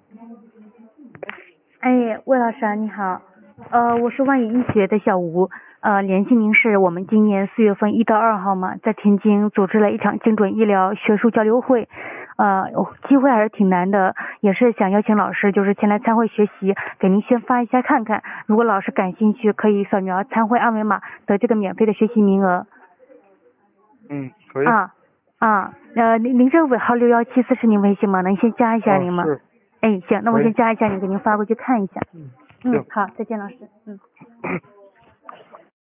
哎，魏老师啊，你好，我是万语医学的小吴，联系您是我们今年4月份1到2号嘛，在天津组织了一场精准医疗学术交流会，机会还是挺难的，也是想邀请老师就是前来参会学习，给您先发一下看看，如果老师感兴趣，可以扫描参会二维码得这个免费的学习名额。 可以。 您这个尾号6174是您微信吗？能先加一下您吗？ 是。 哎，行，那我先加一下您，给您发过去看一下。 行。 好，再见老师。